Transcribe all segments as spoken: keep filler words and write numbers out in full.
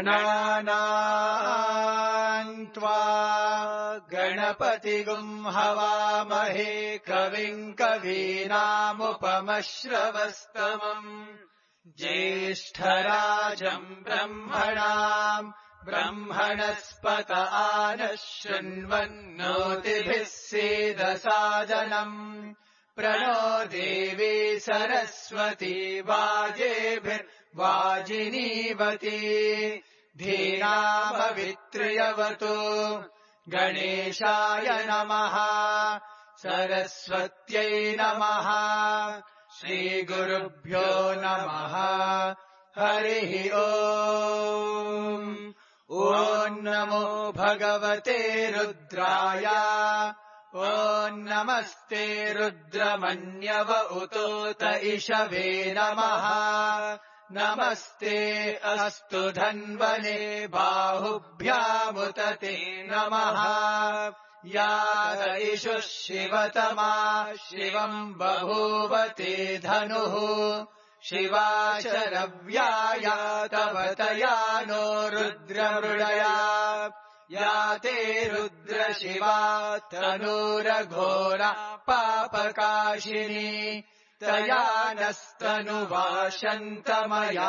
गणानाम् त्वा गणपतिगुम् हवामहे कविम् कवीनामुपमश्रवस्तमम् ज्येष्ठराजम् ब्रह्मणाम् ब्रह्मणस्पत आनः शृण्वन्नोतिभिः सीदसादनम् प्रणो देवी सरस्वती वाजेभिर्वाजिनीवती धीनामवित्र्यवतु गणेशाय नमः सरस्वत्यै नमः श्रीगुरुभ्यो नमः हरिः ओम् ॐ नमो भगवते रुद्राय ॐ नमस्ते रुद्रमन्यव उतोत इषवे नमः नमस्ते अस्तु धन्वने बाहुभ्यामुत ते नमः या इषुः शिवतमा शिवम् बभूव ते धनुः शिवा शरव्याया तव तया नो रुद्रमृडया या ते रुद्रशिवा तनूरघोरा पापकाशिनी तया नस्तनुवाशन्तमया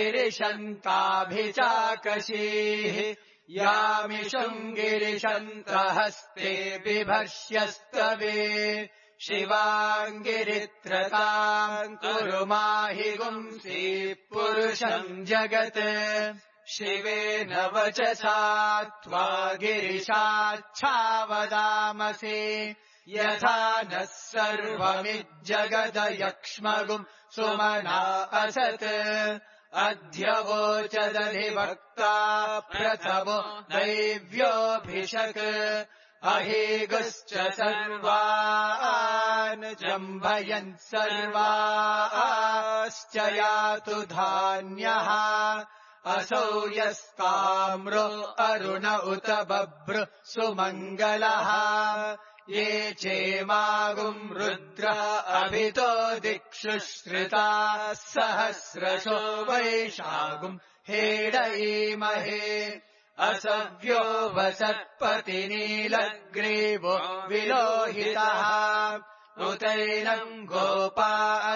गिरिशन्ताभिचाकशीः यामिषुम् गिरिशन्तहस्ते बिभर्ष्यस्तवे शिवाङ्गिरित्रताम् कुरु माहि गुंसि पुरुषम् जगत् शिवेन वचसा त्वा गिरिशाच्छावदामसि यथा नः सर्वमिज्जगदयक्ष्मगुम् सुमना असत् अध्यवोचदधिवक्ता प्रथमो दैव्योऽभिषक् अहेगुश्च सर्वान् जम्भयन् सर्वाश्च यातु धान्यः असौ यस्ताम्रो अरुण उत बभ्र सुमङ्गलः ये चेमागुम् रुद्र अभितो दिक्षु श्रिताः सहस्रशो वैशागुम् हेडयीमहे असव्यो वसत्पतिनीलग्रीवो विलोहितः उतैनम् गोपा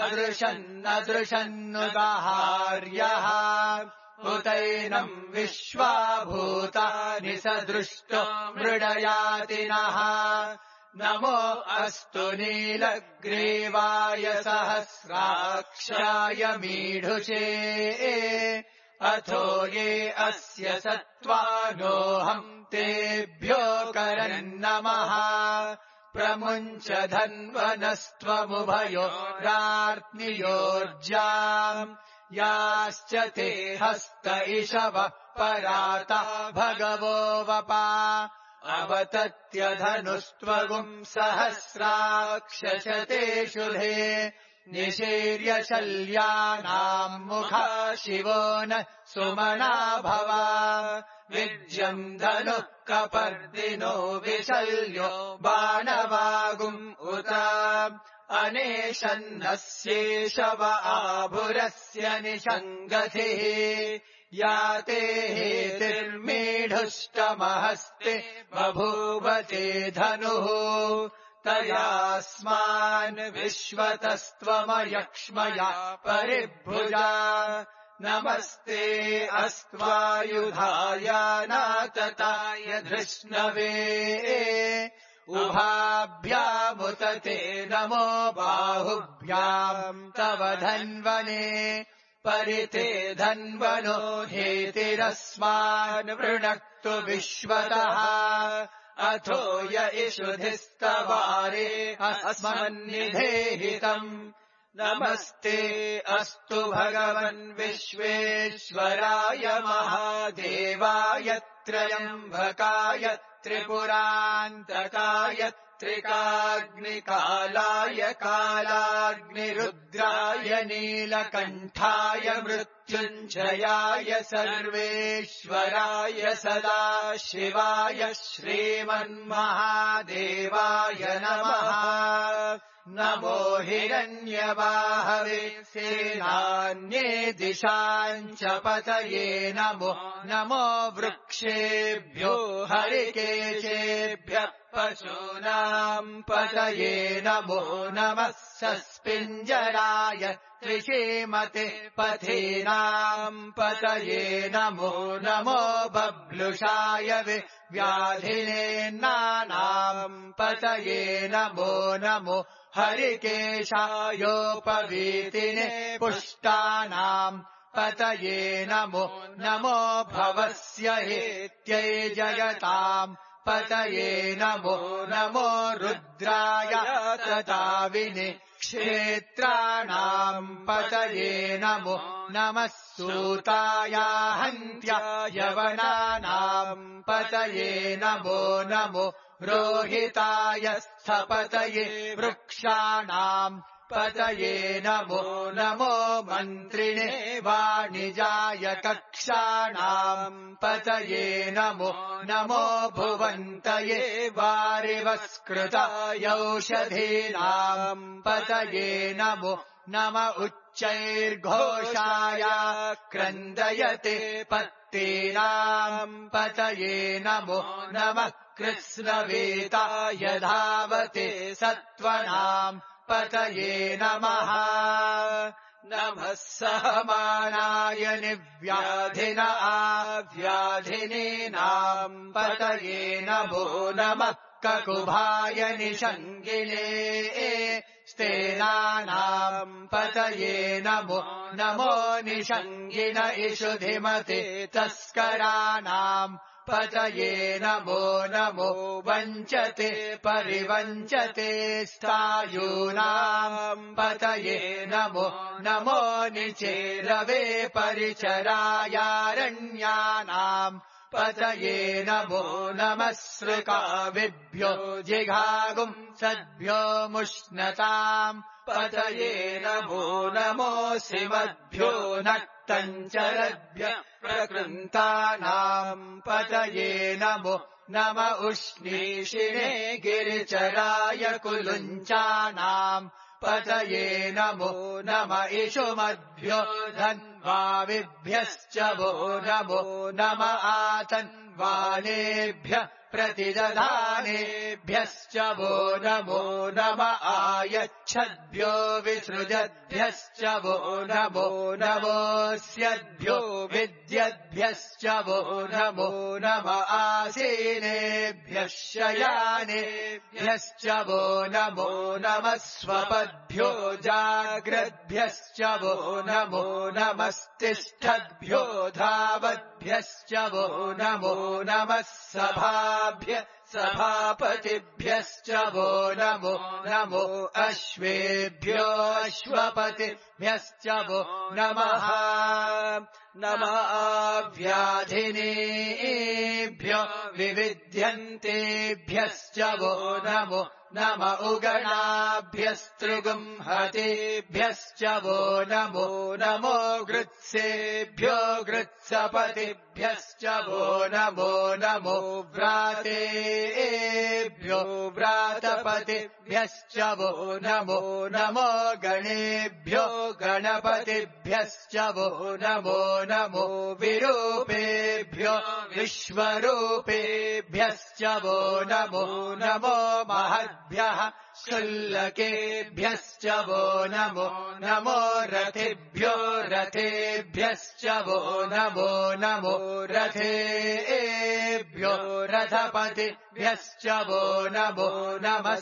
अदृशन्नदृशन्नुदाहार्यः उतैनम् विश्वाभूतानि सदृष्टो मृडयातिनः नमो अस्तु नीलग्रीवाय सहस्राक्षाय मीढुषे अथो ये अस्य सत्त्वानोऽहम् तेभ्यो करन्नमः प्रमुञ्च धन्वनस्त्वमुभयोरार्त्नियोर्जाम् याश्च ते हस्त इषवः पराता भगवो वपा अवतत्यधनुस्त्वगुम् सहस्राक्षशते शुधे निशीर्य शल्यानाम् मुखा शिवो न सुमना भवा विज्यम् धनुः कपर्दिनो विशल्यो बाणवागुम् उत अनेशन्नस्येषव आभुरस्य निषङ्गतिः या ते हेतिर्मीढुष्टमहस्ते बभूवते धनुः तयास्मान् विश्वतस्त्वमयक्ष्मया परिभुजा नमस्ते अस्त्वायुधाय नातताय धृष्णवे उभाभ्यामुत ते नमो बाहुभ्याम् तव धन्वने परिते धन्वनो हेतिरस्मान् वृणक्तु विश्वतः अथो य इषुधिस्तवारे अस्मन्निधेहितम् नमस्ते अस्तु भगवन् विश्वेश्वराय महादेवाय त्र्यम्बकाय त्रिपुरान्तकाय त्रिकाग्निकालाय कालाग्निरुद्राय नीलकण्ठाय मृत्युञ्जयाय सर्वेश्वराय सदाशिवाय श्रीमन्महादेवाय नमः नमो हिरण्यवाहवे सेनान्ये दिशाञ्च पतये नमो नमो वृक्षेभ्यो हरिकेशेभ्यः पशूनाम् पतये नमो नमः सस्पिञ्जराय त्रिशीमते पथीनाम् पतये नमो नमो बभ्लुषाय व्याधिनेन्नानाम् पतये नमो नमो हरिकेशायोपवीतिने पुष्टानाम् पतये नमो नमो भवस्य हेत्यै जगताम् पतये नमो नमो रुद्राय तताविने क्षेत्राणाम् पतये नमो नमः सूताय हन्त्याय वनानाम् पतये नमो नमो रोहिताय स्थपतये वृक्षाणाम् पतये नमो नमो मन्त्रिणे वाणिजाय कक्षाणाम् पतये नमो नमो भुवन्तये वारिवस्कृताय औषधीनाम् पतये नमो नम उच्चैर्घोषाय क्रन्दयते पत्तीनाम् पतये नमो नमः कृत्स्नवेताय धावते सत्त्वनाम् पतये नमः नमः सहमानाय निव्याधिन आव्याधिनीनाम् पतये नमो नमः ककुभाय निषङ्गिने स्तेनानाम् पतये नमो नमो निषङ्गिन इषुधिमते तस्कराणाम् पतये नमो नमो वञ्चते परिवञ्चते स्थायूनाम् पतये नमो नमो निचेरवे परिचरायारण्यानाम् पतये नमो नमः सृकाविभ्यो जिघागुम् सद्भ्यो मुष्णताम् पतये नमो नमोऽसिमद्भ्यो नक्तञ्चरद्भ्य प्रकृन्तानाम् पतये नमो नम उष्णीषिणे गिरिचराय कुलुञ्चानाम् पतये नमो नम इषुमद्भ्यो धन्वाविभ्यश्च वो नमो नम आतन्वानेभ्यः प्रतिदधानेभ्यश्च वो नमो नम आयच्छद्भ्यो विसृजद्भ्यश्च वो नमो नमोऽस्यद्भ्यो विद्यद्भ्यश्च वो नमो नम आसीनेभ्यः शयानेभ्यश्च वो नमो नमः स्वपद्भ्यो जाग्रद्भ्यश्च वो नमो नमस्तिष्ठद्भ्यो धावद्भ्यश्च वो नमो नमः सभाभ्य सभापतिभ्यश्च वो नमो नमो अश्वेभ्यो अश्वपतिभ्यश्च वो नमः नमः व्याधिनेभ्यो विविध्यन्तेभ्यश्च वो नमो नम उगणाभ्यस्तृगुंहतेभ्यश्च वो नमो नमो गृत्सेभ्यो गृत्सपतिभ्यश्च वो नमो नमो व्रातेभ्यो व्रातपतिभ्यश्च वो नमो नमो गणेभ्यो गणपतिभ्यश्च वो नमो नमो विरूपेभ्यो विश्वरूपेभ्यश्च वो नमो नमो महद्भ्यः शुल्लकेभ्यश्च वो नमो नमो रथेभ्यो रथेभ्यश्च वो नमो नमो रथेभ्यो रथपतिभ्यश्च वो नमो नमः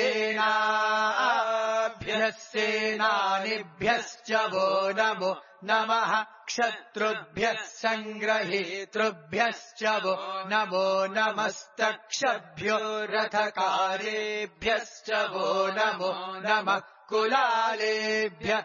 सेनाभ्यः सेनानिभ्यश्च वो नमो नमः क्षत्रुभ्यः सङ्ग्रहीतृभ्यश्च वो नमो नमस्तक्षभ्यो रथकारेभ्यश्च वो नमो नमः कुलालेभ्यः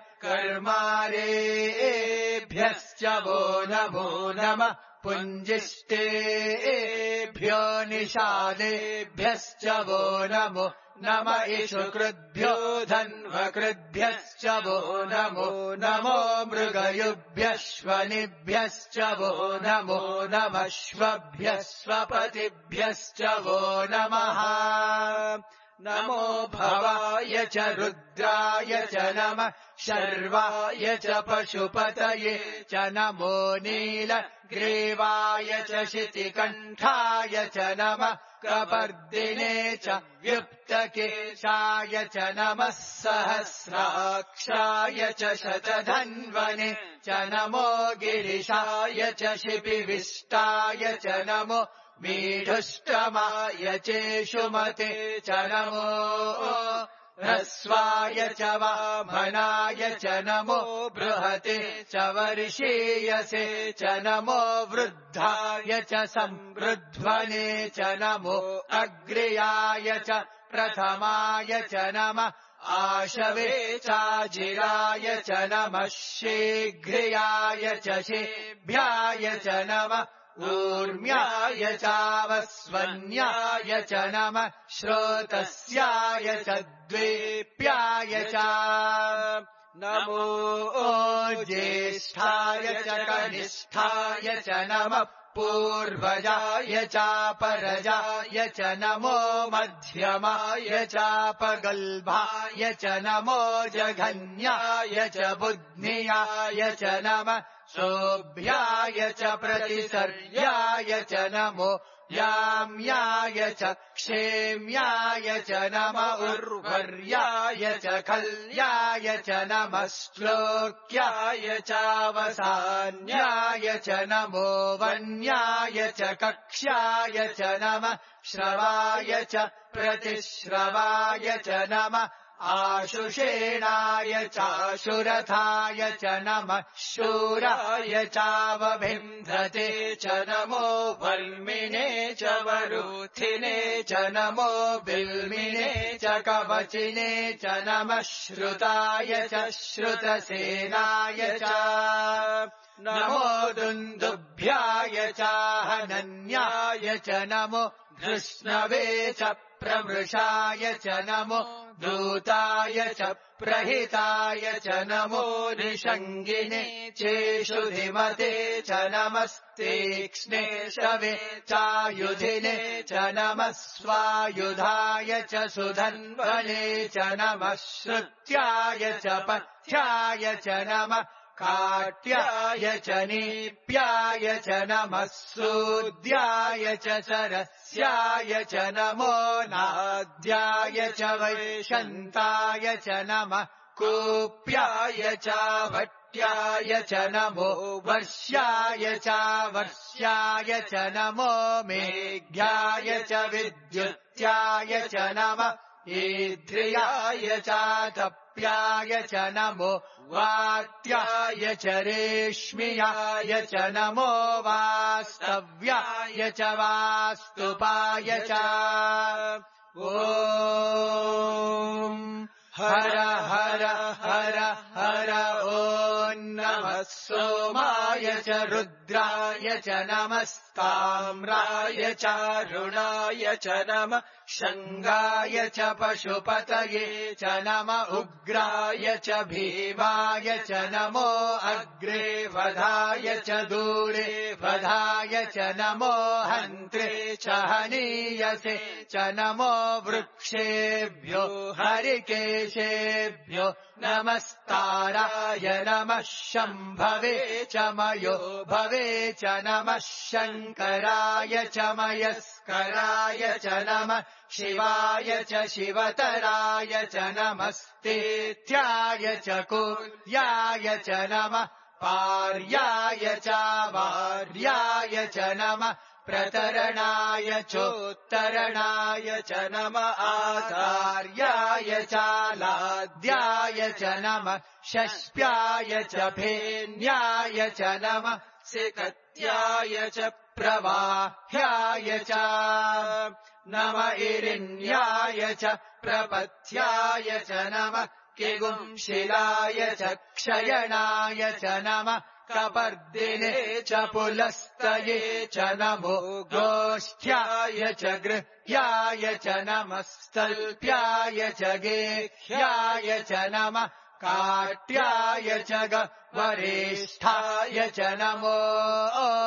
कर्मारेभ्यश्च वो नमो नमः पुञ्जिष्टेभ्यो निषादेभ्यश्च वो नमो नम इषुकृद्भ्यो धन्वकृद्भ्यश्च वो नमो नमो मृगयुभ्यश्वनिभ्यश्च वो नमो नमः श्वभ्यः स्वपतिभ्यश्च वो नमः नमो भवाय च रुद्राय च नमः शर्वाय च पशुपतये च नमो नीलग्रीवाय च शितिकण्ठाय च नमः कपर्दिने च व्युक्तकेशाय च नमः सहस्राक्षाय च शतधन्वने च नमो गिरिशाय च शिपिविष्टाय च नमो मीढुष्टमाय चेषुमते च नमो ह्रस्वाय च वामनाय च नमो बृहते च वर्षीयसे च नमो वृद्धाय च संवृध्वने च नमो अग्र्याय च प्रथमाय च नमः आशवे चाजिराय च नमः शीघ्र्याय च शेभ्याय च नमः ऊर्म्याय चावस्वन्याय च नमः श्रोतस्याय च द्वेप्याय च नमो ज्येष्ठाय च कनिष्ठाय च नमः पूर्वजाय चापरजाय च नमो मध्यमाय चापगल्भाय च नमो जघन्याय च बुध्नियाय च नमः शोभ्याय च प्रतिसर्याय च नमो याम्याय च क्षेम्याय च नमः उर्वर्याय च खल्याय च नमः श्लोक्याय चावसान्याय च नमो वन्याय च कक्ष्याय च नमः श्रवाय च प्रतिश्रवाय च नमः आशुषेणाय चाशुरथाय च नमः शूराय चावभिन्धते च नमो वल्मिने च वरूथिने च नमो बिल्मिने च कवचिने च नमः श्रुताय च श्रुतसेनाय च नमो दुन्दुभ्याय चाहनन्याय च नमो धृष्णवे च प्रमृषाय च नमो दूताय च प्रहिताय च नमो निषङ्गिने चेषुधिमते च नमस्तीक्ष्णे शवे चायुधिने च नमः स्वायुधाय च सुधन्वने च नमः श्रुत्याय च पथ्याय च नमः काट्याय च नीप्याय च नमः सूद्याय च सरस्याय च नमो नाद्याय च वैशन्ताय च नमः कूप्याय च भट्याय च नमो वर्ष्याय च वर्ष्याय च नमो मेघ्याय च विद्युत्याय च नमः ईध्रियाय च तप्याय च नमो वात्याय च रेश्मियाय च नमो वास्तव्याय च वास्तुपाय च ॐ हर हर हर हर ॐ नमः सोमाय च रुद्राय च नमस्ताम्राय चारुणाय च नमः शङ्गाय च पशुपतये च नमः उग्राय च भीमाय च नमो अग्रे वधाय च दूरे वधाय च नमो हन्त्रे च हनीयसे च नमो वृक्षेभ्यो हरिकेशेभ्यो नमस्ताराय नमः शम्भवे च मयो भवे च नमः शङ्कराय च मयस्कराय च नमः शिवाय च शिवतराय च नमस्तेत्याय च कुर्याय च नमः पार्याय च वार्याय च नमः प्रतरणाय चोत्तरणाय च नमः आचार्याय चालाद्याय च नमः षष्प्याय च फेन्याय च नमः सिकत्याय च प्रवाह्याय च नमः इरिण्याय च प्रपथ्याय च नमः किगुंशिलाय च क्षयणाय च नमः कपर्दिने च पुलस्तये च नमो गोष्ठ्याय च गृह्याय च नमः स्तल्प्याय च गेह्याय च नमः काट्याय च गवरेष्ठाय च नमो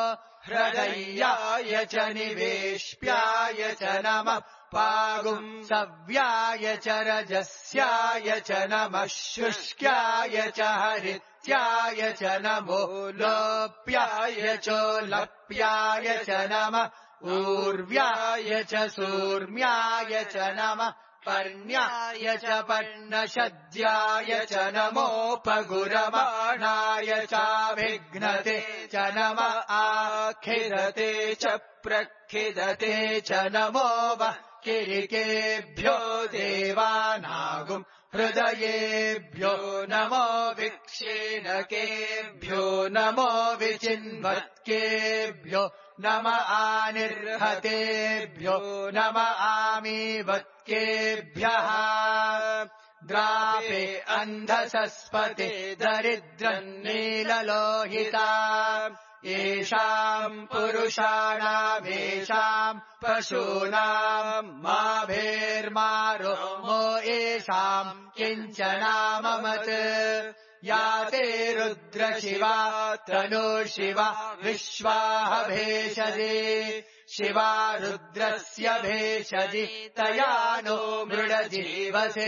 ह्रदय्याय च निवेश्याय च नमः पागुं सव्याय च रजस्याय च नमः शुष्क्याय च हरित्याय च नमो लोप्याय चोलप्याय च नमः ऊर्व्याय च सूर्म्याय च नमः पर्ण्याय च पर्णशद्याय च नमोपगुरमाणाय चाभिघ्नते च नमः आखिदते च प्रखिदते च नमो वः किरिकेभ्यो देवानागुम् हृदयेभ्यो नमो विक्षेणकेभ्यो नमो विचिन्वत्केभ्यो नम आनिर्हतेभ्यो नम आमीवत्केभ्यः द्रापे अन्धसस्पते दरिद्रन्नीललोहिता येषाम् पुरुषाणामेषाम् पशूनाम् माभेर्मारो मो येषाम् किञ्चनाममत् या ते रुद्रशिवा तनुशिवा विश्वाह भेषजे शिवा रुद्रस्य भेषजि तया नो मृडजीवसे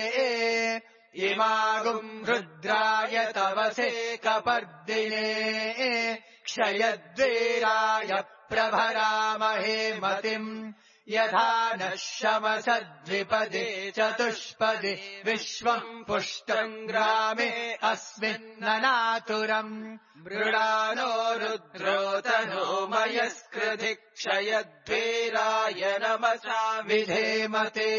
इमागुम् रुद्राय तवसे कपर्दिने क्षयद्वीराय प्रभरामहे मतिम् यथा नः शमसद्विपदे चतुष्पदे विश्वम् पुष्टम् ग्रामे अस्मिन्ननातुरम् मृडानो रुद्रोतनो मयस्कृधि क्षयद्वीराय नमसा विधेमते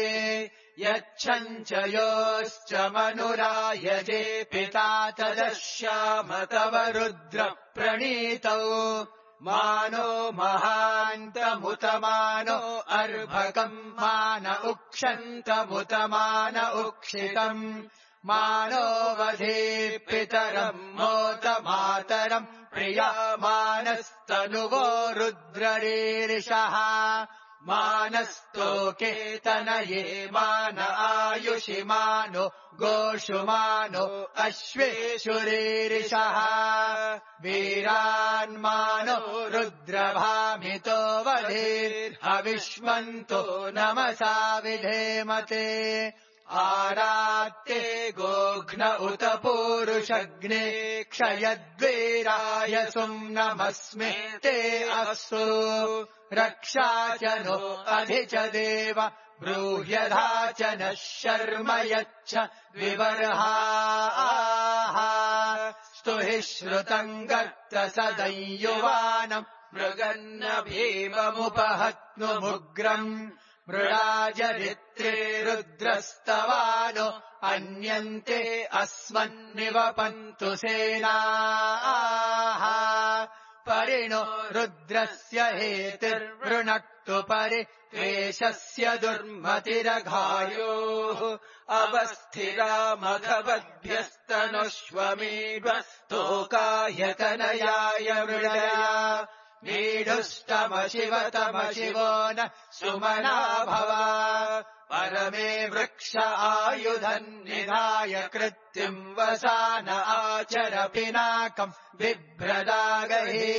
यच्छञ्च मनुरायजे पिता तदश्याम तव रुद्र प्रणीतौ मानो महान्तमुतमानो अर्भकम् मान उक्षन्तमुतमान उक्षितम् मानो वधे पितरम् मोत मातरम् प्रियमानस्तनुवो रुद्ररीरिषः मानस्तोके तनये मान आयुषि मानो गोषु मानो अश्वेषुरीरिषः वीरान्मानो रुद्रभामितो वधेर्हविष्मन्तो नमसा विधेमते आरात्ते गोघ्न उत पूरुषग्ने क्षयद्वीराय सुम्नमस्मे ते अस्तु रक्षा च नो अधि च देव ब्रूह्यधा च नः शर्म यच्छ विवर्हाः स्तुहि श्रुतम् गर्त सदंयुवानम् मृगन्न भीममुपहत्नुमुग्रम् मृडाजरित्रे रुद्रस्तवानो अन्यन्ते अस्मन्निवपन्तु सेनाः परिणो रुद्रस्य हेतिर्वृणक्तु परि त्वेषस्य दुर्मतिरघायोः अवस्थिरा मघवद्भ्यस्तनुष्वमीढ्वस्तोकायतनयाय मृडया मीढुष्टमशिवतमशिवो न सुमना भव परमे वृक्ष आयुधन्निधाय कृत्तिम् वसान आचर पिनाकम् बिभ्रदागहि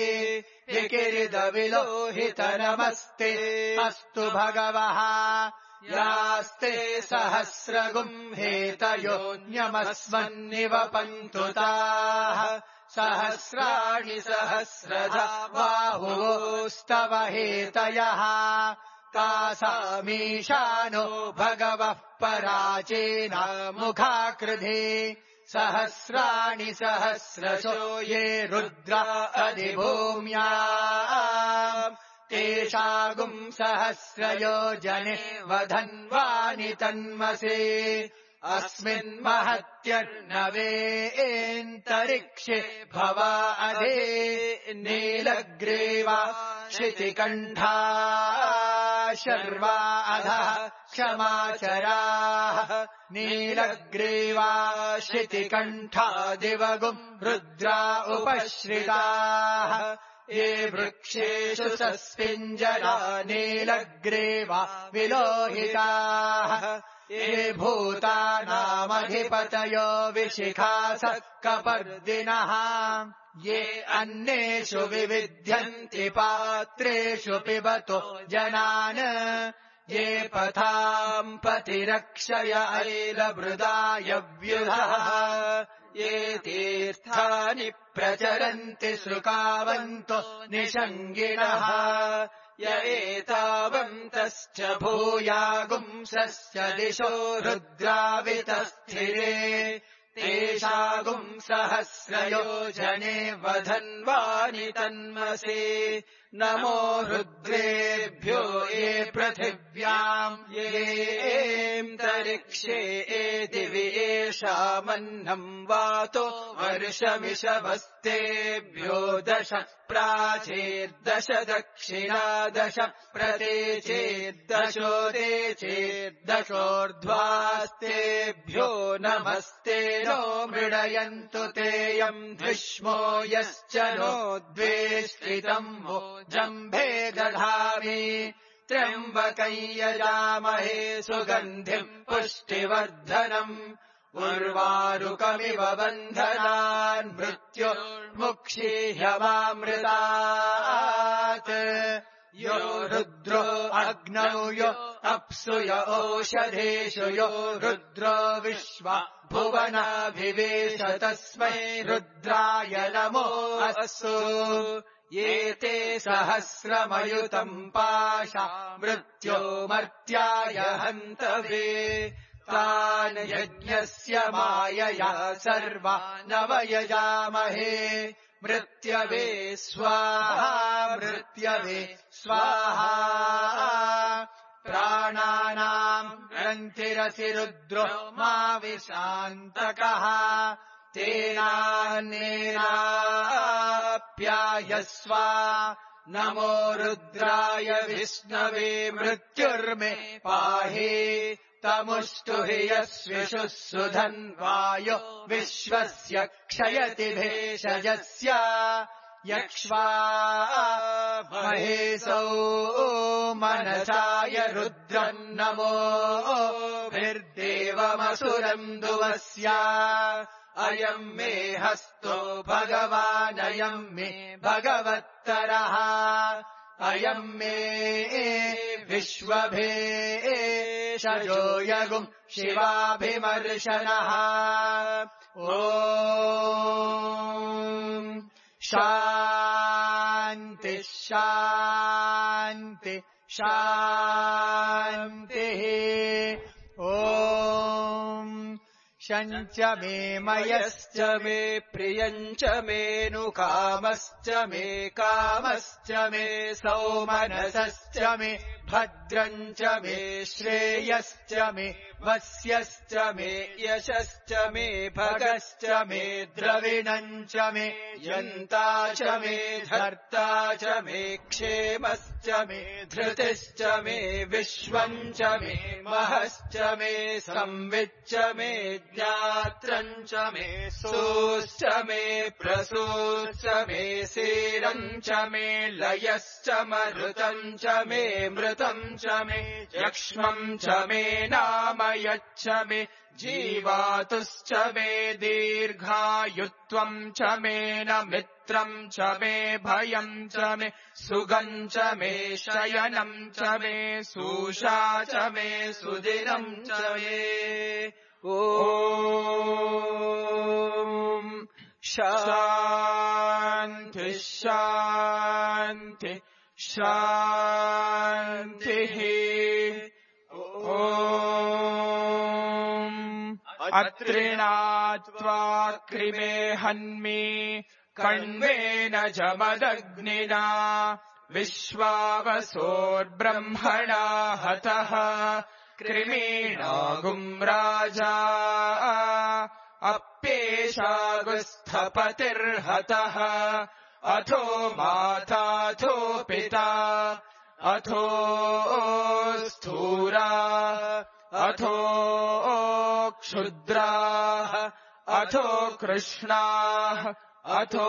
विकिरिदविलोहितनमस्ते अस्तु भगवः यास्ते सहस्रगुम् हेतयोऽन्यमस्मन्निवपन्तु ताः सहस्राणि सहस्रधा बाहुवोस्तव हेतयः तासामीशानो भगवः पराचेन मुखाकृधे सहस्राणि सहस्रशो ये रुद्रा अधिभूम्या तेषागुम् सहस्रयोजने वधन्वानि तन्मसे अस्मिन्महत्यर्णवेऽन्तरिक्षे भवा अधे नीलग्रीवा क्षितिकण्ठा शर्वा अधः क्षमाचराः नीलग्रीवा क्षितिकण्ठा दिवगुम् रुद्रा उपश्रिताः ये वृक्षेषु सस्पिञ्जरा नीलग्रीवा विलोहिताः ये भूतानामधिपतयो विशिखासः कपर्दिनः ये अन्येषु विविध्यन्ति पात्रेषु पिबतो जनान् ये पथाम् पतिरक्षय ऐलमृदाय व्युधः ये तीर्थानि प्रचरन्ति सुकावन्तो निषङ्गिणः य एतावन्तश्च भूयागुंसस्य दिशो रुद्रावितस्थिरे तेषागुंसहस्रयोजने वधन्वानि तन्मसे नमो रुद्रेभ्यो ये पृथिव्याम् येऽन्तरिक्षे ये दिवि येषामन्नम् वातो वर्षमिषवस्तेभ्यो दश प्राचेर्दश दक्षिणादश प्रतीचेर्दशोदेचेर्दशोर्ध्वास्तेभ्यो नमस्ते नो मृडयन्तु तेऽयम् धिष्मो यश्च नो द्वेष्टितम् वो जम्भे दधामि त्र्यम्बकं यजामहे सुगन्धिम् पुष्टिवर्धनम् उर्वारुकमिव बन्धनान् मृत्युर्मुक्षीह्यमामृतात् यो रुद्रो अग्नौ यो अप्सु य ओषधेषु यो रुद्रो विश्वा भुवनाभिवेश तस्मै रुद्राय नमो अस्तु ये ते सहस्रमयुतम् पाशा मृत्यो मर्त्याय हन्तवे तान् यज्ञस्य मायया सर्वा नवयजामहे मृत्यवे स्वाहा मृत्यवे स्वाहा प्राणानाम् ग्रन्थिरसि रुद्रो मा विशान्तकः तेनान्येनाप्यायस्व नमो रुद्राय विष्णवे मृत्युर्मे पाहि तमुष्टुहि यस्विषुः सुधन्वायो विश्वस्य क्षयति भेषजस्य यक्ष्वा महेशौ मनसाय रुद्रम् नमो भिर्देवमसुरम् दुवस्य अयम् मे हस्तो भगवानयम् मे भगवत्तरः अयम् मे विश्वभेषजो यगुम् शिवाभिमर्शनः ॐ शान्ति शान्ति शान्तिः ॐ शञ्च मे मयश्च मे प्रियञ्च मेऽनुकामश्च मे कामश्च मे सौमनसश्च मे भद्रञ्च मे श्रेयश्च मे वस्यश्च मे यशश्च मे भगश्च मे द्रविणञ्च मे यन्ता च मे धर्ता च मे क्षेमश्च मे धृतिश्च मे विश्वम् च मे महश्च मे संविच्च मे ज्ञात्रम् च मे सोश्च मे प्रसूश्च मे सीरम् च मे लयश्च मरुतम् च मे मृतम् च मे यक्ष्मम् च मे नामयच्च मे जीवातुश्च मे दीर्घायुत्वम् च मे न मित्रम् च मे भयम् च मे सुगम् च मे शयनम् च मे सूषा च मे सुदिनम् च मे ॐ शान्ति शान्ति शान्तिः ॐ अत्रिणात्वा कृमे हन्मि कण्वेन जमदग्निना विश्वावसोर्ब्रह्मणा हतः कृमीणागुम् राजा अप्येषागुस्थपतिर्हतः अथो माताथो पिता अथो स्थूरा अथो क्षुद्राः अथो कृष्णाः अथो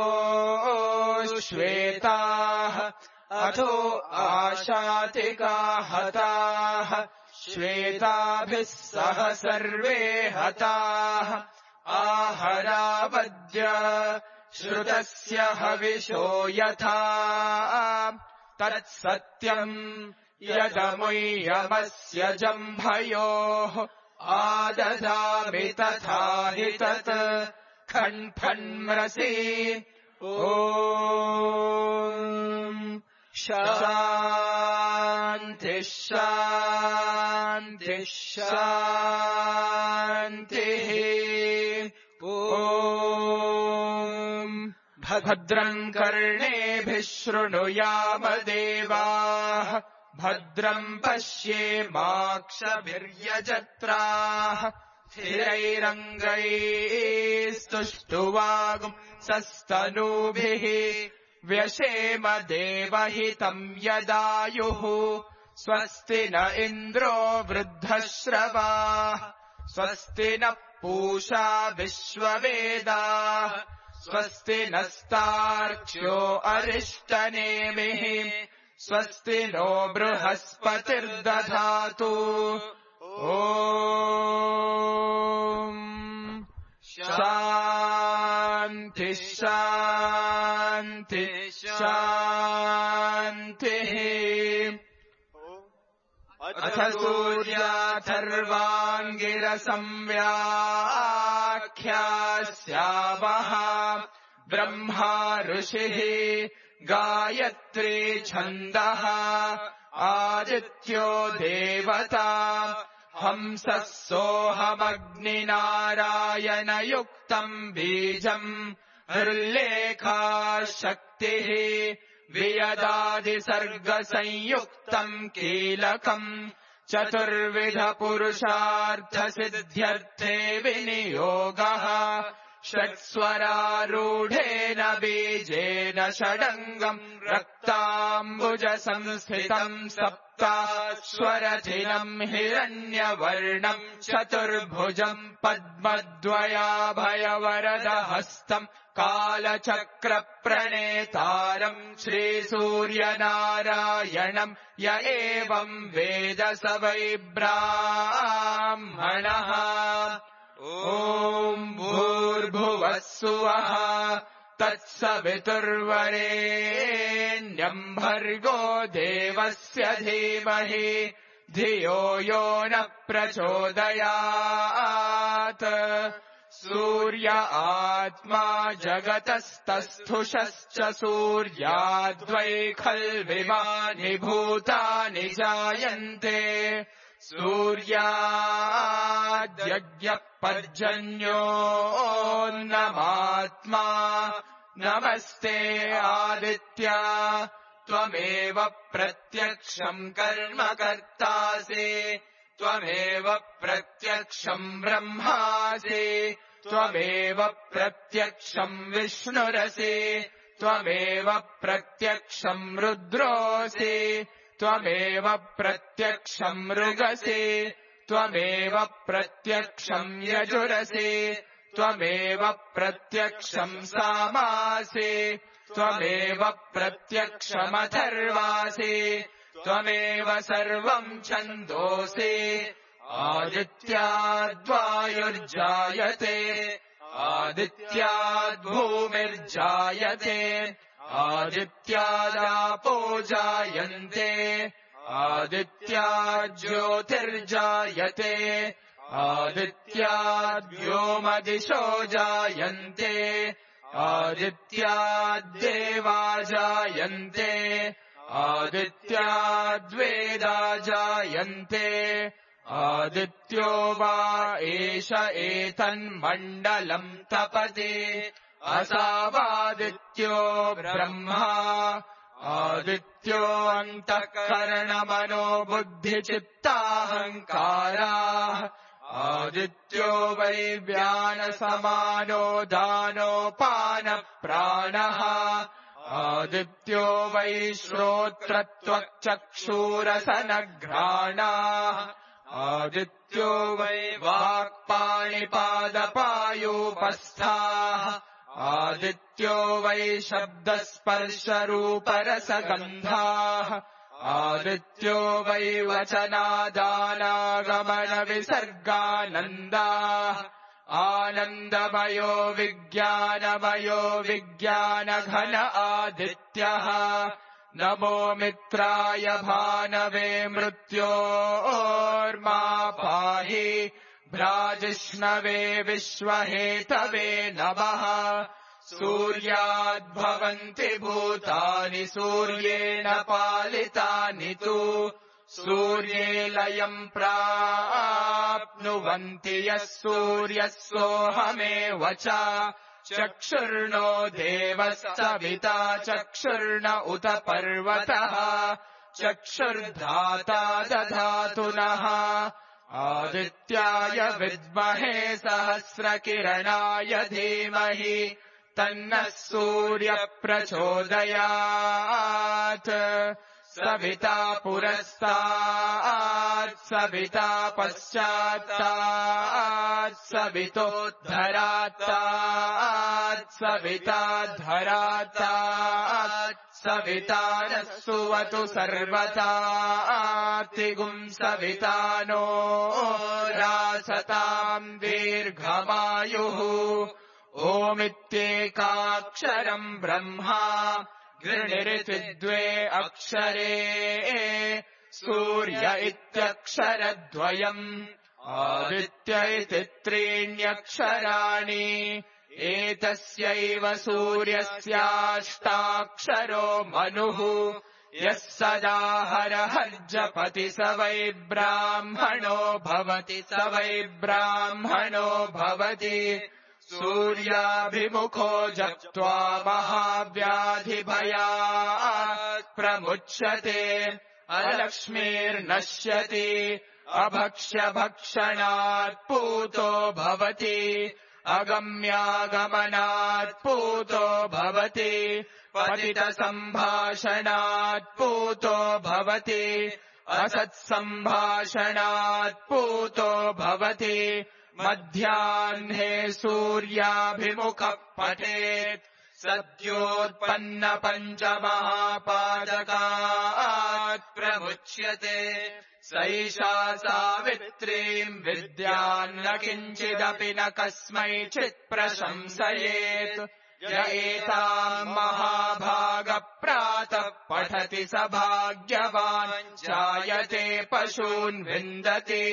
श्वेताः अथो आशातिका हताः श्वेताभिः सह सर्वे हताः आहरावद्य श्रुतस्य हविषो यथा तत्सत्यम् यदमुय्यमस्य जम्भयोः आददामि तथा हि तत् खण्फन्मसि ॐ शान्तिः शान्तिः शान्तिः ॐ भद्रम् कर्णेभिः शृणुयाम देवाः भद्रम् पश्येमाक्षभिर्यजत्राः स्थिरैरङ्गैस्तुष्टुवागुंसस्तनूभिः व्यशेम देवहितम् यदायुः स्वस्ति न इन्द्रो वृद्धश्रवाः स्वस्ति न पूषा विश्ववेदाः स्वस्ति नस्तार्क्ष्यो अरिष्टनेमिः स्वस्ति नो बृहस्पतिर्दधातु ॐ शान्तिः शान्तिः शान्तिः अथ सूर्याथर्वाङ्गिरसंव्याख्यास्यावः ब्रह्मा ऋषिः गायत्री छन्दः आदित्यो देवता हंसः सोऽहमग्निनारायणयुक्तम् बीजम् हृल्लेखा शक्तिः वियदादिसर्गसंयुक्तम् कीलकम् चतुर्विधपुरुषार्थसिद्ध्यर्थे विनियोगः षट्स्वरारूढेन बीजेन षडङ्गम् रक्ताम्बुजसंस्थितम् सप्ताश्वरथिनम् हिरण्यवर्णम् चतुर्भुजम् पद्मद्वयाभयवरदहस्तम् कालचक्रप्रणेतारम् श्रीसूर्यनारायणम् य एवम् वेद स वै ब्राह्मणः ॐ भूर्भुवः सुवः तत्सवितुर्वरेण्यम् भर्गो देवस्य धीमहि धियो यो न प्रचोदयात् सूर्य आत्मा जगतस्तस्थुषश्च सूर्याद्वै खल्विमानि भूतानि जायन्ते सूर्याद्यज्ञः पर्जन्योऽन्नमात्मा नमस्ते आदित्या त्वमेव प्रत्यक्षम् कर्म कर्तासि त्वमेव प्रत्यक्षम् ब्रह्मासि त्वमेव प्रत्यक्षम् विष्णुरसि त्वमेव प्रत्यक्षम् रुद्रोऽसि त्वमेव प्रत्यक्षम् मृगसि त्वमेव प्रत्यक्षम् यजुरसि त्वमेव प्रत्यक्षम् सामासि त्वमेव प्रत्यक्षमथर्वासि त्वमेव सर्वम् छन्दोसि आदित्याद्वायुर्जायते आदित्याद्भूमिर्जायते आदित्यादापो जायन्ते आदित्याज्योतिर्जायते आदित्याद्व्योमदिशो जायन्ते आदित्याद्देवा जायन्ते आदित्याद्वेदा जायन्ते आदित्यो वा एष एतन्मण्डलम् तपति असावादित्यो ब्रह्मा आदित्यो अन्तःकरणमनो बुद्धिचित्ताहङ्काराः आदित्यो वै व्यानसमानो दानोपानप्राणः आदित्यो वै श्रोत्रत्वक्चक्षूरसनघ्राणाः आदित्यो वै वाक्पाणिपादपायूपस्थाः आदित्यो वै शब्दस्पर्शरूपरसगन्धाः आदित्यो वै वचनादानागमनविसर्गानन्दाः आनन्दमयो विज्ञानमयो विज्ञानघन आदित्यः नमो मित्राय भानवे मृत्योर्मा पाहि भ्राजिष्णवे विश्वहेतवे नमः सूर्याद्भवन्ति भूतानि सूर्येण पालितानि तु सूर्ये लयम् प्राप्नुवन्ति यः सूर्यः सोऽहमेव च चक्षुर्नो देवस्तविता चक्षुर्न उत पर्वतः चक्षुर्धाता दधातु नः आदित्याय विद्महे सहस्रकिरणाय धीमहि तन्नः सूर्यः प्रचोदयात् सविता पुरस्तात् सविता पश्चात्तात् सवितोद्धरात्तात् सविता धरात्तात् सविता नः सुवतु सर्वतातिगुम् सविता नो रासताम् दीर्घमायुः ओमित्येकाक्षरम् ब्रह्मा गृणिरिति द्वे अक्षरे सूर्य इत्यक्षरद्वयम् आदित्य इति त्रीण्यक्षराणि एतस्यैव सूर्यस्याष्टाक्षरो मनुः यः सदा हरहर्जपति स वै ब्राह्मणो भवति स वै ब्राह्मणो भवति सूर्याभिमुखो जप्त्वा महाव्याधिभयात् प्रमुच्यते अलक्ष्मीर्नश्यति अभक्ष्यभक्षणात् पूतो भवति अगम्यागमनात् पूतो भवति पतितसम्भाषणात् पूतो भवति असत्सम्भाषणात् पूतो भवति मध्याह्ने सूर्याभिमुखः पठेत् सद्योत्पन्नपञ्चमहापादकात् प्रमुच्यते सैषा सावित्रीम् विद्यान्न किञ्चिदपि न कस्मैचित् प्रशंसयेत् य एताम् महाभागप्रातः पठति स भाग्यवान् जायते पशून् विन्दति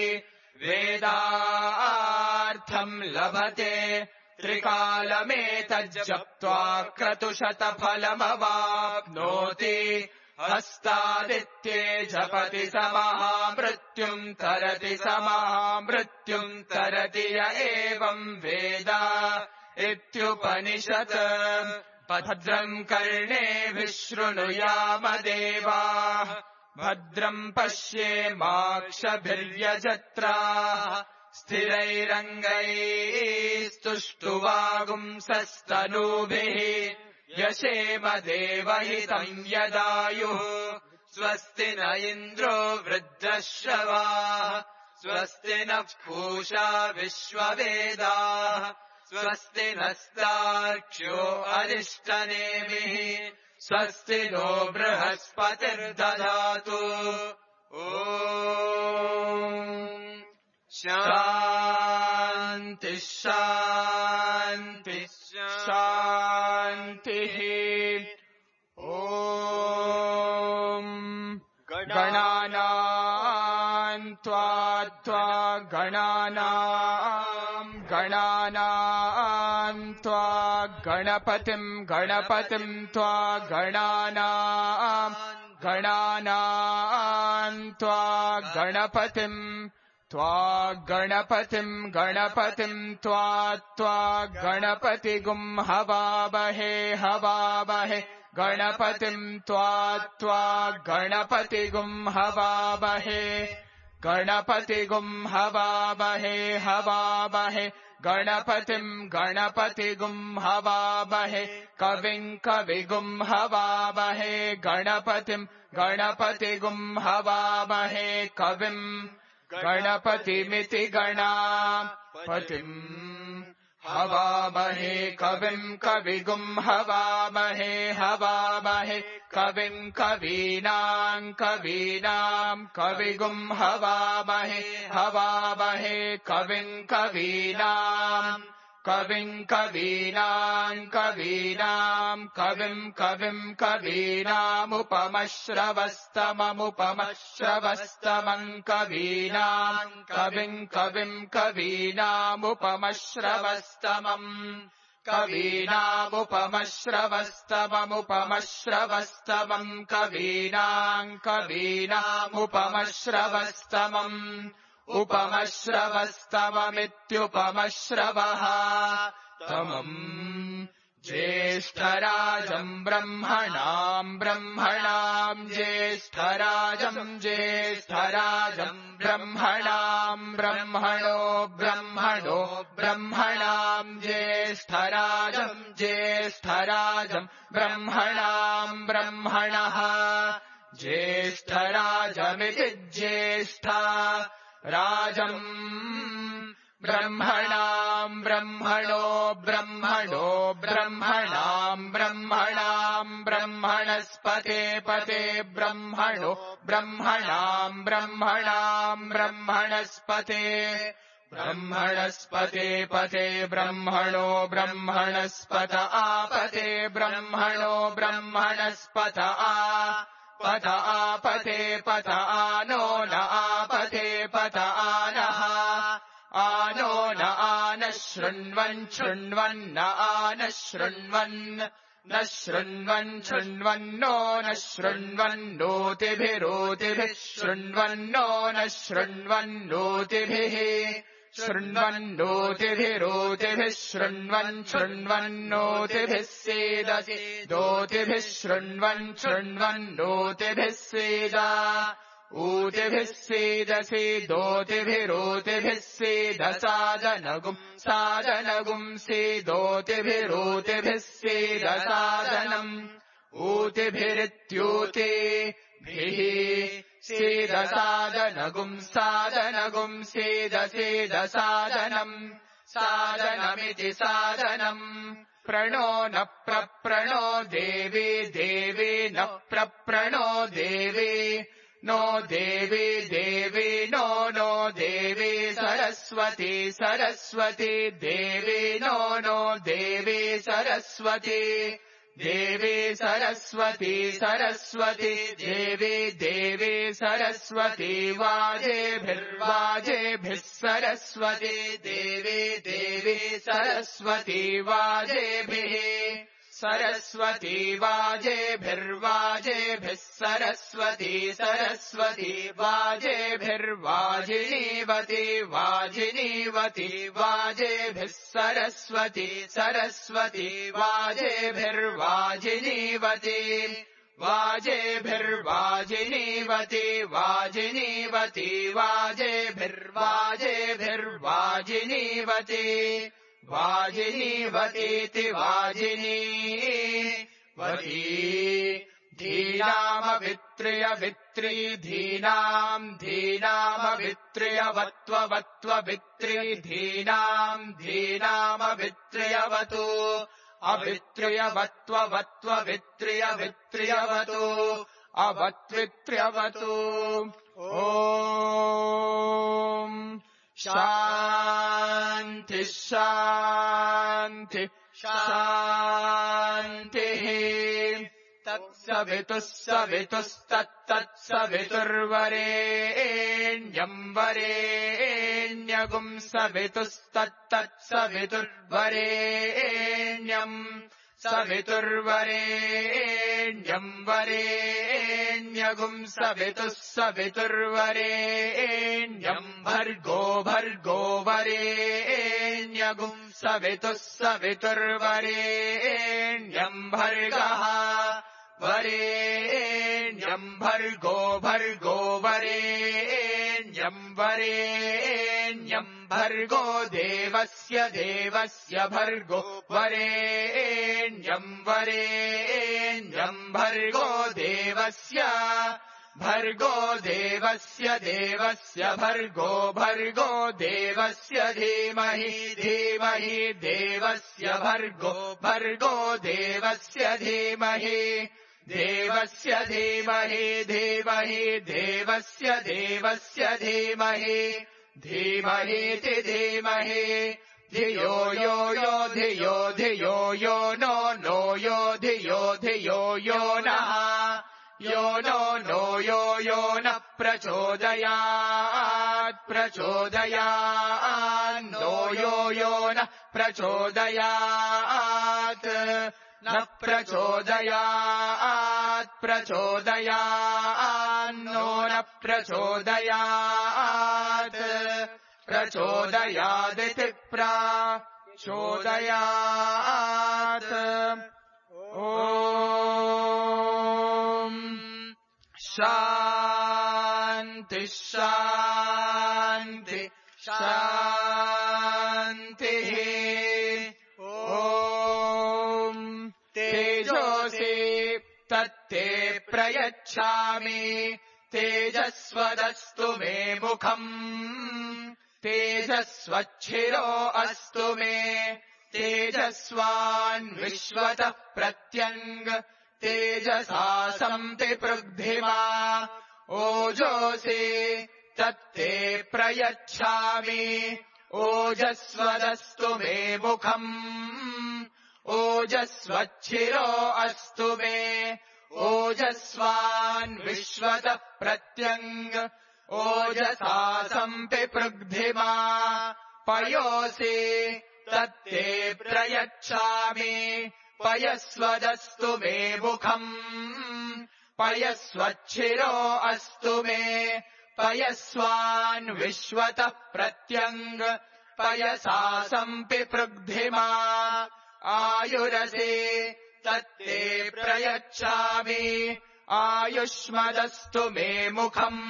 वेदार्थम् लभते त्रिकालमेतज्जप्त्वा क्रतुशतफलमवाप्नोति हस्तादित्ये जपति स महामृत्युम् तरति स महामृत्युम् तरति य एवम् वेद इत्युपनिषत् भद्रम् कर्णेभिः शृणुयाम देवाः भद्रम् पश्येमाक्षभिर्यजत्राः स्थिरैरङ्गैस्तुष्टुवागुंसस्तनूभिः यशेम देवहितम् यदायुः स्वस्ति न इन्द्रो वृद्धश्रवाः स्वस्ति नः पूषा विश्ववेदाः स्वस्ति नस्तार्क्ष्यो अरिष्टनेमिः स्वस्ति नो बृहस्पतिर्दधातु ॐ शान्ति शान्ति शान्तिः ॐ गणानाम् त्वा त्वा गणानाम् गणानाम् त्वा गणपतिम् गणपतिम् त्वा गणानाम् गणानाम् त्वा गणपतिम् त्वा गणपतिम् गणपतिम् त्वा त्वा गणपतिगुम् हवामहे हवामहे गणपतिम् त्वा त्वा गणपतिगुम् हवामहे गणपतिगुम् हवामहे हवामहे गणपतिम् गणपतिगुम् हवामहे कविम् कविगुम् हवामहे गणपतिम् गणपतिगुम् हवामहे कविम् गणपतिमिति गणापतिम् हवामहे कविम् कविगुम् हवामहे हवामहे कविम् कवीनाम् कवीनाम् कविगुम् हवामहे हवामहे कविम् कवीनाम् कविम् कवीनाम् कवीनाम् कविम् कविम् कवीनामुपमश्रवस्तममुपमश्रवस्तमम् कवीनाम् कविम् कविम् कवीनामुपमश्रवस्तमम् कवीनामुपमश्रवस्तममुपमश्रवस्तमम् कवीनाम् कवीनामुपमश्रवस्तमम् उपमश्रवस्तममित्युपमश्रवः तमम् ज्येष्ठराजम् ब्रह्मणाम् ब्रह्मणाम् ज्येष्ठराजम् ज्येष्ठराजम् ब्रह्मणाम् ब्रह्मणो ब्रह्मणो ब्रह्मणाम् ज्येष्ठराजम् ज्येष्ठराजम् ब्रह्मणाम् ब्रह्मणः ज्येष्ठराजमिति ज्येष्ठा राजम् ब्रह्मणाम् ब्रह्मणो ब्रह्मणो ब्रह्मणाम् ब्रह्मणाम् ब्रह्मणस्पते पते ब्रह्मणो ब्रह्मणाम् ब्रह्मणाम् ब्रह्मणस्पते ब्रह्मणस्पते पते ब्रह्मणो ब्रह्मणस्पत आपते ब्रह्मणो ब्रह्मणस्पत आ पत आपते पत आनो न आपते पत आनः आनो न आनः शृण्वन् शृण्वन्न आनः शृण्वन् न शृण्वन् शृण्वन्नो न शृण्वन्नोतिभिरोतिभिः शृण्वन्नो न शृण्वन्नोतिभिः शृण्वन्नोतिभिरोतिभिः शृण्वन् शृण्वन्नोतिभिः सीदसि दोतिभिः शृण्वन् शृण्वन्नोतिभिः सीदा ऊतिभिः सीदसि दोतिभिरोतिभिः सीदसादनगुम् सादनगुम् सीदोतिभिरोतिभिः सीदसादनम् ऊतिभिरित्यूतिभिः सीदसादनगुम् सादनगुम् सीदसीदसादनम् सादनमिति सादनम् प्रणो न प्रप्रणो देवी देवी न प्रप्रणो देवी नो देवी देवी नो नो देवी सरस्वती सरस्वती देवी नो नो देवी सरस्वती देवी सरस्वती सरस्वती देवी देवी सरस्वती वाजेभिर्वाजेभिः सरस्वती देवी देवी सरस्वती वाजेभिः सरस्वती वाजेभिर्वाजेभिः सरस्वती सरस्वती वाजेभिर्वाजिनीवती वाजिनीवती वाजेभिः सरस्वती सरस्वती वाजेभिर्वाजिनीवती वाजेभिर्वाजिनीवती वाजिनीवती वाजेभिर्वाजेभिर्वाजिनीवती वाजिनीवतीति वाजिनीवती धीनामवित्र्यवित्री धीनाम् धीनामवित्र्यवत्ववत्ववित्री धीनाम् धीनामवित्र्यवतु अवित्र्यवत्ववत्ववित्र्यवित्र्यवतु अवत्वित्र्यवतु ॐ शान्ति शान्ति शान्तिः तत्सवितुः सवितुस्तत्तत्सवितुर्वरेण्यम् वरेण्यगुम् सवितुस्तत्तत्सवितुर्वरेण्यम् सवितुर्वरेण्यम् वरेण्यगुम् सवितुः सवितुर्वरेण्यम् भर्गो भर्गो वरेण्यगुम् सवितुः सवितुर्वरेण्यम् भर्गः वरेण्यम् भर्गो भर्गो वरेण्यम् वरेण्यम् भर्गो देवस्य देवस्य भर्गो वरेण्यम् वरेण्यम् भर्गो देवस्य भर्गो देवस्य देवस्य भर्गो भर्गो देवस्य धीमहि धीमहि देवस्य भर्गो भर्गो देवस्य धीमहि देवस्य धीमहि धीमहि देवस्य देवस्य धीमहि धीमहीति धीमहि धियो यो यो धियो धियो यो नो नो यो धियो धियो यो नः यो नो नो यो यो न प्रचोदयात् प्रचोदयान्नो यो यो न प्रचोदयात् न प्रचोदयात् प्रचोदयान्नो न प्रचोदयात् प्रचोदयादिति प्रचोदयात् ॐ शान्ति शान्ति शान्तिः ॐ तेजोसि तत्ते प्रयच्छामि तेजस्वदस्तु मे मुखम् तेजस्वच्छिरो अस्तु मे तेजस्वान् विश्वतः प्रत्यङ्ग तेजसा सम्ति पृग्धिमा ओजोसि तत्ते प्रयच्छामि ओजस्वदस्तु मे मुखम् ओजस्वच्छिरो अस्तु मे ओजस्वान् विश्वतः प्रत्यङ्ग ओजसा सम्पि पृग्धिमा पयोसि तत्ते प्रयच्छामि पयस्वदस्तु मे मुखम् पयस्वच्छिरो अस्तु मे पयस्वान् विश्वतः प्रत्यङ्ग पयसा सम्पि पृग्धिमा आयुरसि तत्ते प्रयच्छामि आयुष्मदस्तु मे मुखम्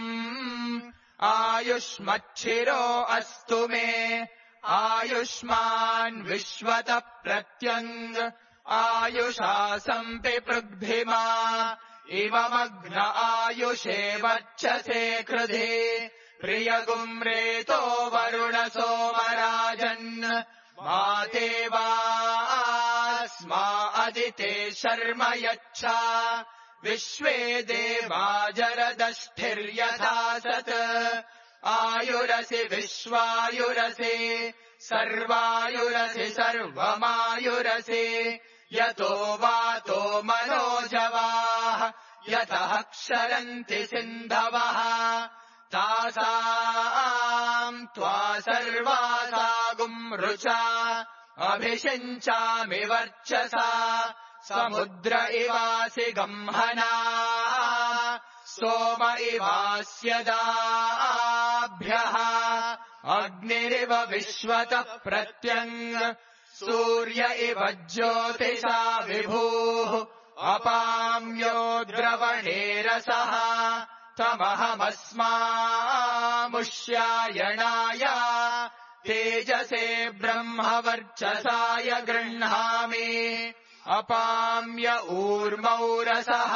आयुष्मच्छिरो अस्तु मे आयुष्मान् विश्वतः प्रत्यङ्ग आयुषा सम्पि पृग्धिमा इममग्न आयुषे वक्षसे कृधे प्रियगुम्रेतो वरुण सोमराजन् माते वास्मा अदिते शर्म यच्छा विश्वे देवा जरदष्टिर्यथा सत् आयुरसि विश्वायुरसि सर्वायुरसि सर्वमायुरसि यतो वातो मनोजवाः यतः क्षरन्ति सिन्धवः तासाम् त्वा सर्वासागुम् रुचा अभिषिञ्चामि वर्चसा समुद्र इवासि गम्हना सोम इवास्य दाभ्यः अग्निरिव विश्वतः प्रत्यङ्ग सूर्य इव ज्योतिषा विभुः अपाम्यो द्रवणे रसः तमहमस्मामुष्यायणाय तेजसे ब्रह्मवर्चसाय गृह्णामि अपाम्य ऊर्मौ रसः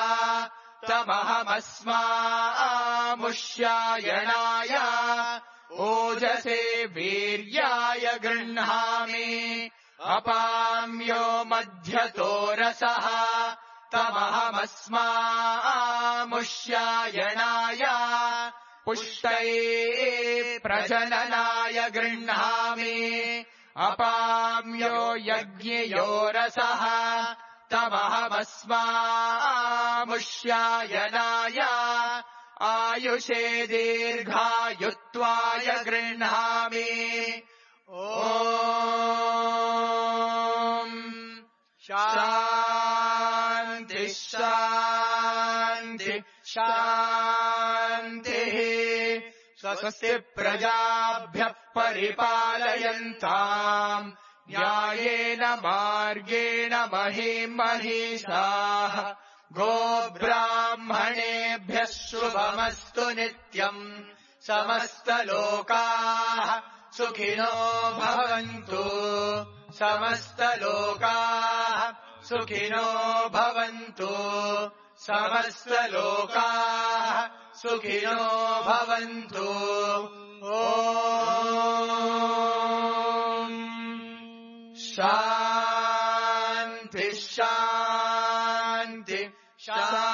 तमहमस्मामुष्यायणाय ओजसे वीर्याय गृह्णामि अपाम्यो मध्यतो रसः तमहमस्मामुष्यायणाय पुष्टये प्रजननाय गृह्णामि अपाम्यो यज्ञयो रसः तमहमस्मामुष्यायनाय आयुषे दीर्घायुत्वाय गृह्णामि ॐ शान्ति शान्ति शान्तिः स्वस्ति प्रजाभ्यः परिपालयन्ताम् न्यायेन मार्गेण महीम् महिषाः गोब्राह्मणेभ्यः शुभमस्तु नित्यम् समस्तलोकाः सुखिनो भवन्तु समस्तलोकाः सुखिनो भवन्तु समस्तलोकाः सुखिनो भवन्तु। ॐ शान्ति शान्ति शान्ति